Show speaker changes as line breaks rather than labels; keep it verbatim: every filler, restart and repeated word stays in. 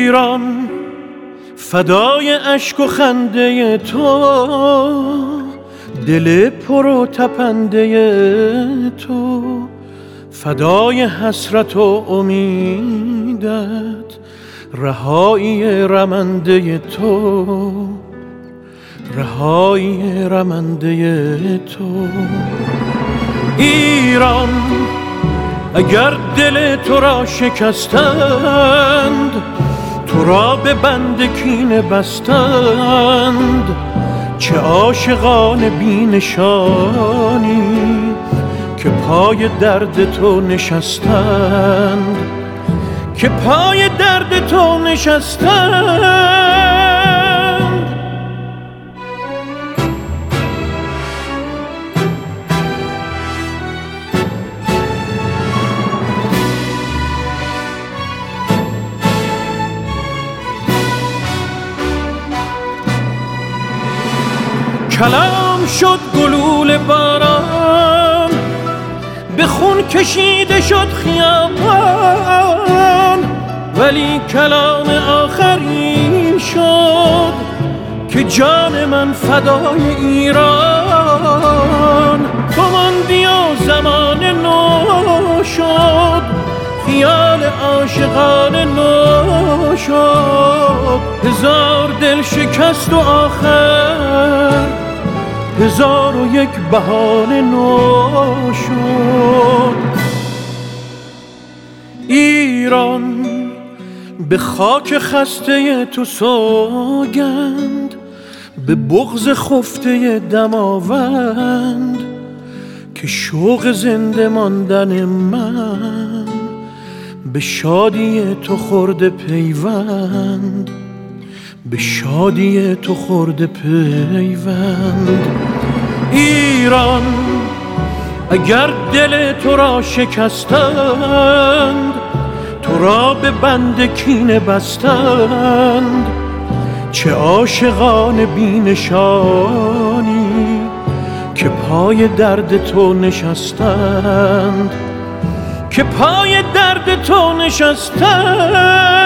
ایران فدای اشک و خنده تو، دل پر و تپنده تو، فدای حسرت و امیدت، رهایی رمنده تو، رهایی رمنده تو. ایران اگر دل تو را شکستند، تو را به بند کینه بستند، چه عاشقان بی نشانی که پای درد تو نشستند، که پای درد تو نشستند. کلام شد گلوله باران، به خون کشیده شد خیابان، ولی کلام آخری شد که جان من فدای ایران. تو ماندی و زمان نو شد، خیال عاشقان نو شد، هزار دل شکست و آخر هزار و یک بهانه نو شد. ایران به خاک خسته تو سوگند، به بغض خفته دماوند، که شوق زنده ماندن من به شادی تو خورده پیوند، به شادی تو خورده پیوند. ایران اگر دل تو را شکستند، تو را به بند کینه بستند، چه عاشقان بی نشانی که پای درد تو نشستند، که پای درد تو نشستند.